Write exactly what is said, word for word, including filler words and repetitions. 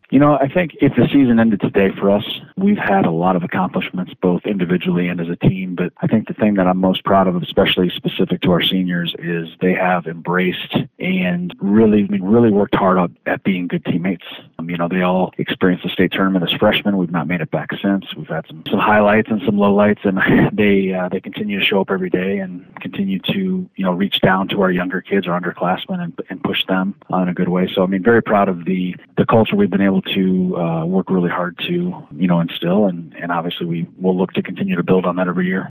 You know, I think if the season ended today for us, we've had a lot of accomplishments, both individually and as a team. But I think the thing that I'm most proud of, especially specific to our seniors, is they have embraced and really, I mean, really worked hard on, at being good teammates. Um, you know, they all experienced the state tournament as freshmen. We've not made it back since. We've had some, some highlights and some lowlights, and they uh, they continue to show up every day and continue to, you know, reach down to our younger kids, our underclassmen, and, and push them uh, in a good way. So, I mean, very proud of the, the culture we've been able to uh, work really hard to, you know, instill, and, and obviously we will look to continue to build on that every year.